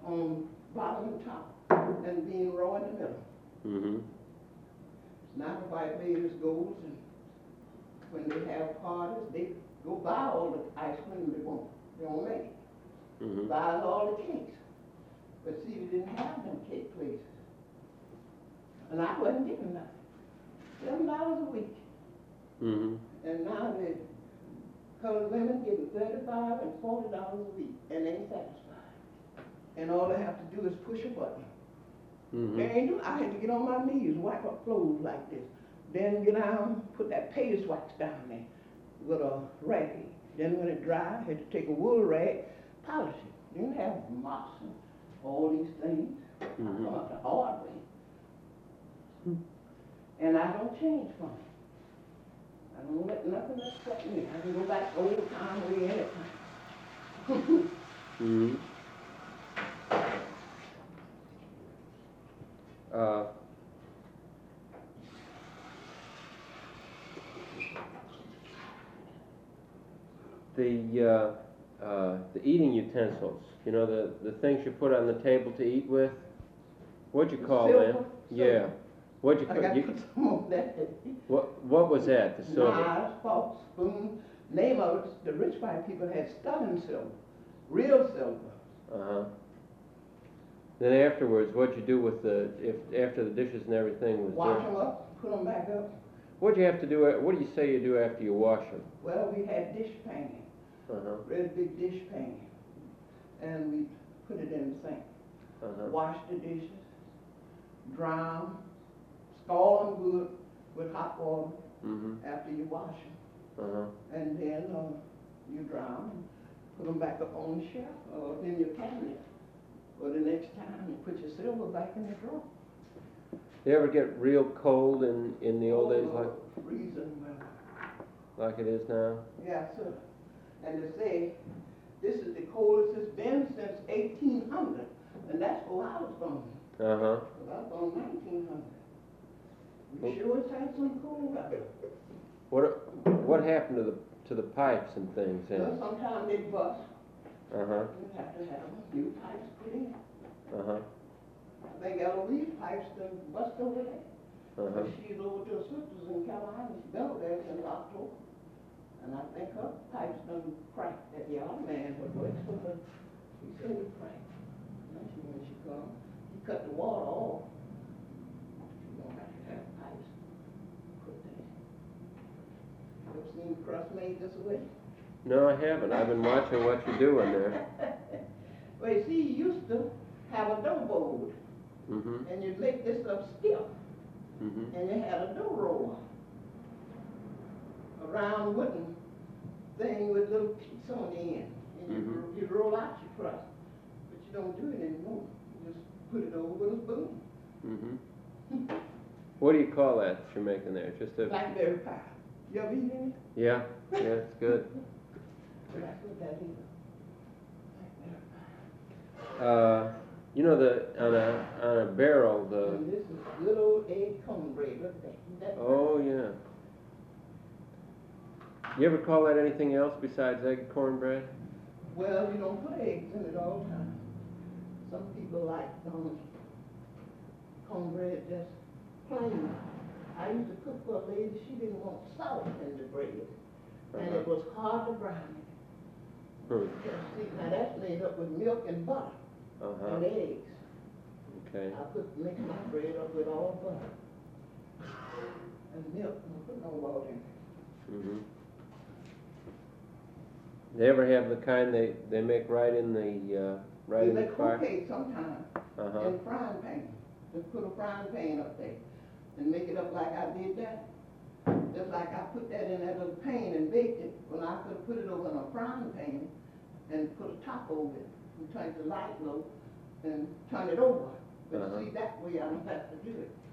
on bottom and top, and being raw in the middle. Mm-hmm. Now the white ladies goes and when they have parties, they go buy all the ice cream they want. They don't make it. Mm-hmm. Buys all the cakes. But see, they didn't have them cake places. And I wasn't getting nothing. $7 a week. Mm-hmm. And now the colored women getting $35 and $40 a week, and they ain't satisfied. And all they have to do is push a button. Mm-hmm. They ain't do. I had to get on my knees, wipe up clothes like this. Then get down, put that paste wax down there with a rag. Then when it dried, I had to take a wool rag, polish it. Didn't have moss and all these things. Mm-hmm. I thought the hard way. And I don't change from it. I don't let nothing upset me. I can go back old time way anytime. Mm-hmm. The eating utensils, you know, the things you put on the table to eat with, what'd you call them? Silver. Yeah. What'd you I call got to put some on that. What was that? The silver? Knives, forks, spoons. Name of it, the rich white people had sterling silver, real silver. Uh-huh. Then afterwards, what'd you do with after the dishes and everything was Wash done? them up, put them back up. What'd you have to do? What do you say you do after you wash them? Well, we had dish painting, Uh-huh. real big dish painting, and we put it in the sink. Uh-huh. Wash the dishes, dry them, scald them good with hot water Mm-hmm. after you wash them. Uh-huh. And then you dry them and put them back up on the shelf or in your cabinet. Or the next time you put your silver back in the drawer. You ever get real cold in the old days Freezing, like it is now? yeah, sir. And they say this is the coldest it's been since 1800, and that's where I was born. Uh-huh. I was born 1900. We sure has had some cold weather. What happened to the pipes and things then? Well, sometimes they bust. Uh-huh. You have to have new pipes put in. Uh-huh. I think Eloise pipes done bust over there. Uh-huh. She's over to her sisters in Carolina. She's been over there since October. And I think her pipes done cracked. That young man was works with her. He said it cracked. And when she come, he cut the water off. You don't have to have pipes put there. You ever seen the crust made this way? No, I haven't. I've been watching what you're doing there. Well, you see, you used to have a dough board. Mm-hmm. And you'd make this up stiff. Mm-hmm. And you had a dough roller. A round wooden thing with little peaks on the end. And you roll out your crust. But you don't do it anymore. You just put it over with a spoon. Mm-hmm. What do you call that you're making there? Just a Blackberry pie. You ever eat any? Yeah, it's good. That's what that is. Blackberry pie. You know on a barrel And this is good old egg cornbread. Look at that. Oh yeah. You ever call that anything else besides egg cornbread? Well, you don't put eggs in it all the time. Some people like cornbread just plain. I used to cook for a lady, she didn't want salt in the bread. And it was hard to brown it. Hmm. See, now that's made up with milk and butter Uh-huh. and eggs. Okay. I mix my bread up with all butter and milk, and put no water in it. Mm-hmm. They ever have the kind they make right in the We in the make fire? croquet sometimes Uh-huh. in frying pan. Just put a frying pan up there and make it up like I did that. Just like I put that in that little pan and baked it. Well, I could have put it over in a frying pan and put a top over it and turn the light low and turn it over. But Uh-huh. see, that way I don't have to do it.